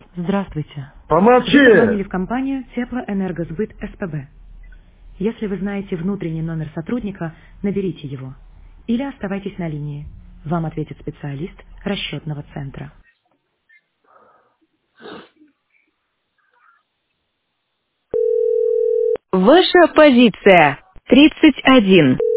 Здравствуйте. Вы Помолчи! позвонили в компанию Теплоэнергосбыт СПБ. Если вы знаете внутренний номер сотрудника, наберите его. Или оставайтесь на линии. Вам ответит специалист расчетного центра. Ваша позиция 31.